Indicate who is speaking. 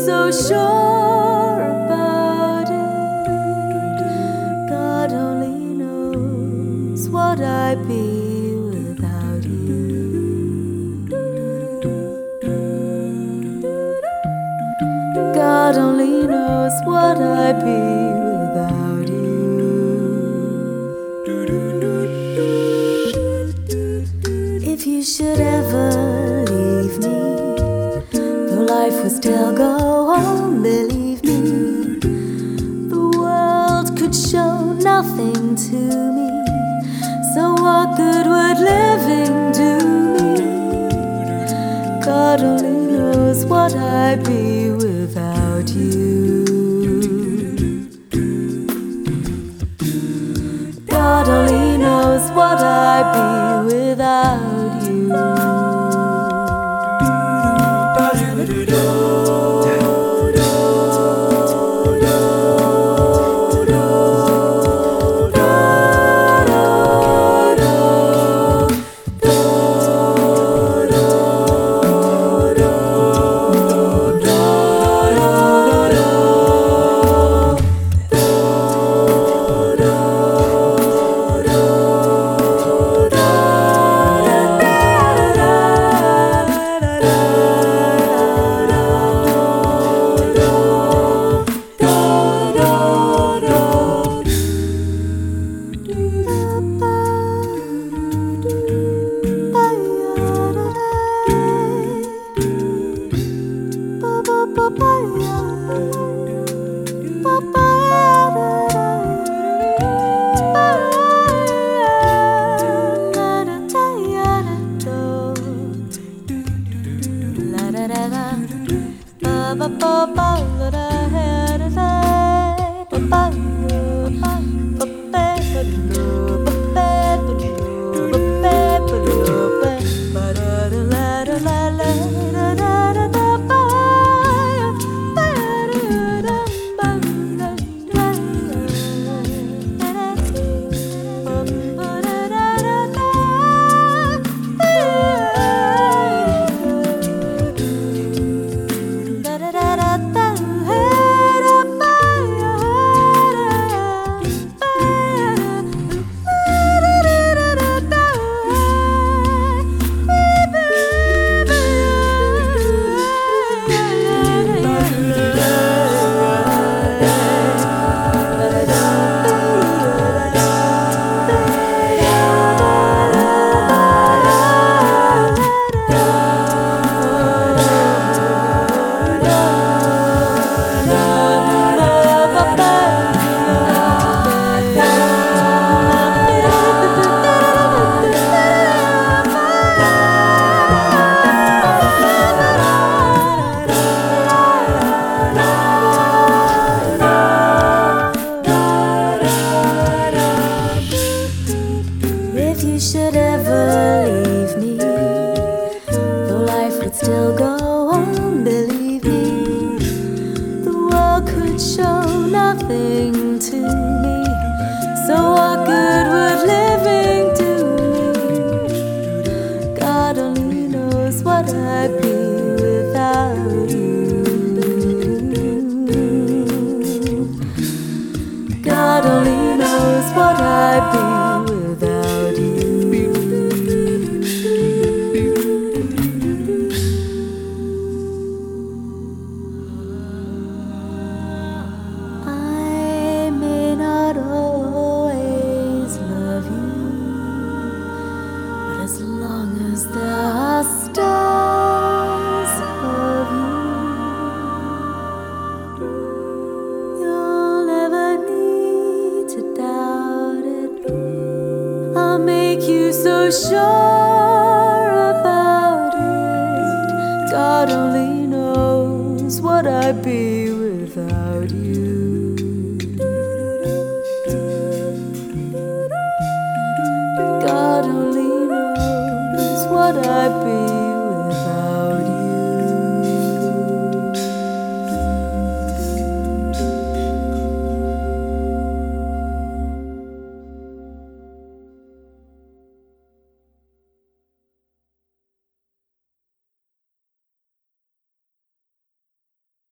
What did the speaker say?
Speaker 1: so sure about it. God only knows what I'd be without you. God only knows what I'd be without you. If you should ever leave me, though life would still go on, believe me, the world could show nothing to me. So what good would living do me? God only knows what I'd be without you. God only knows what I'd be without you. If you should ever leave me, though life would still go on, believe me, the world could show nothing to me. So what good would living do me? God only knows what I'd be without you. God only knows what I'd be without you. I may not always love you, but as long as there are stars above you, you'll never need to doubt it. I'll make you so sure about it. God only knows what I'd be without you.